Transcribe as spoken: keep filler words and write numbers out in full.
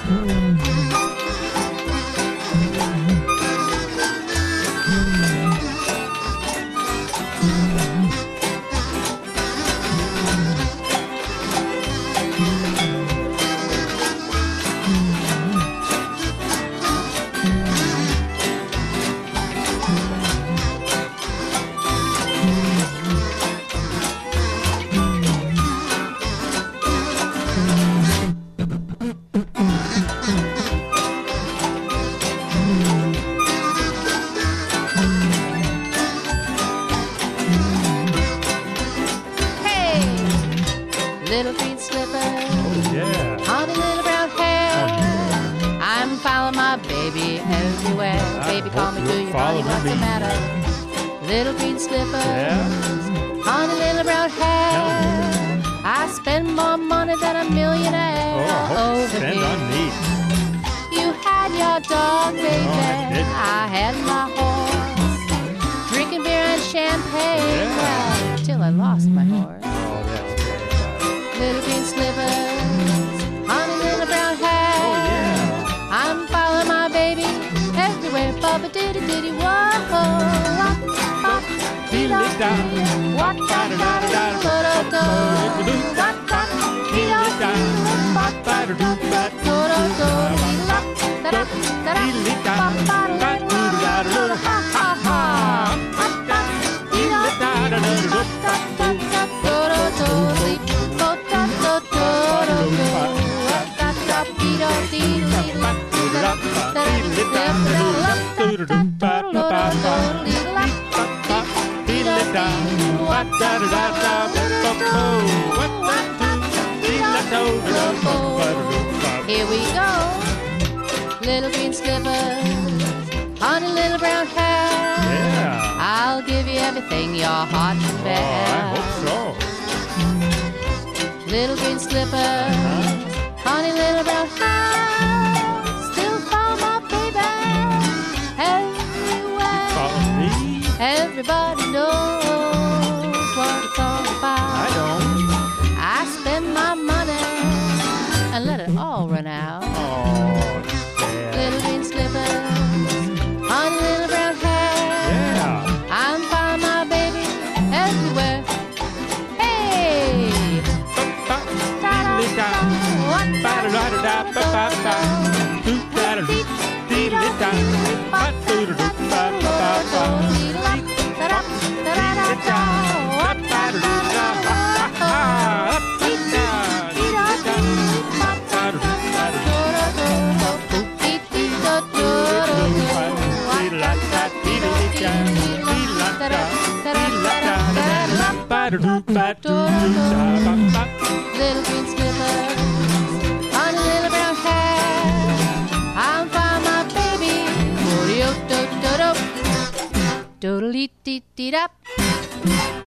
Little green slippers, Oh, yeah. on a little brown hair. I'm following my baby everywhere. I Baby, call hope me, you're do you, honey, following what's the me. matter? Little green slippers, Yeah. on a little brown hair. I spend more money than a millionaire. Oh, I hope you over spend here. on me. You had your dog, baby. I didn't. I had my horse. Drinking beer and champagne. Yeah. Well, till I lost my horse. Oh, that's great. Little green slippers, on a little brown hair. Oh, yeah. I'm following my baby everywhere. Bubba diddy diddy whoa. Walk, walk, dee da dee. Walk, da da da da da da da. Walk, walk, dee da dee. Walk, da da da da da da. Da da da da. Ba ba da da da da. Ha ha ha. Dee da dee. Da da da da da da da da. Bo da da da da da. Da da dee da dee dee da. Da da da da da da. Here we go, little green slippers, on a little brown hair. Yeah. I'll give you everything your heart can Oh, bear. I hope so. Little green slippers, on a little brown hair. Still follow my baby everywhere. Follow me. Everybody knows what it's all about. I don't. I spend my money and let it all run out. Oh, sad. Little green slippers, on a little brown hair. Yeah. I'm following my baby everywhere. Hey! Da-da-da, what-da-da-da-da-da-da. Dee-da-dee-dee-da-dee. Ba-da-da-da-da-da-da. Da-da-da-da-da-da. What-da-da-da-da-da. Little green slippers, on a little brown hair. I'm found my baby. Do-do-do-do-do. Do-do-dee-dee-dee-da.